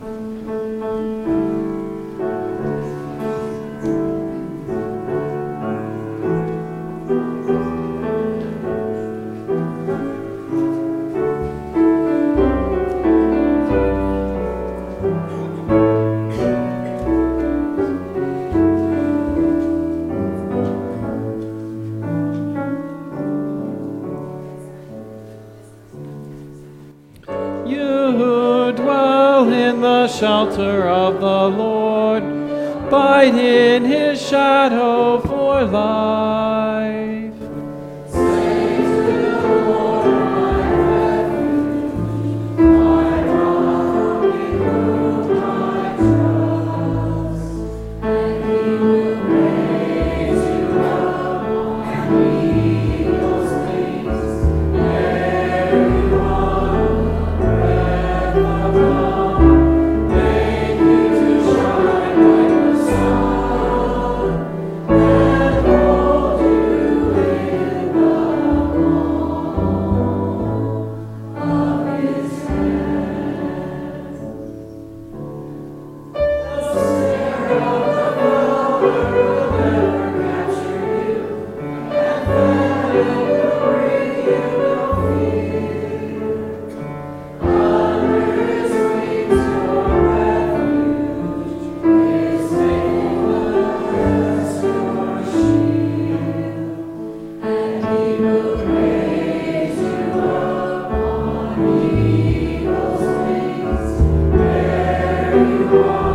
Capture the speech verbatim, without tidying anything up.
Shelter of the Lord, abide in his shadow for life. Say to the Lord, my refuge, my rock in whom I trust, and he will raise you up on eagle's wings. There you are, the breath of God. You are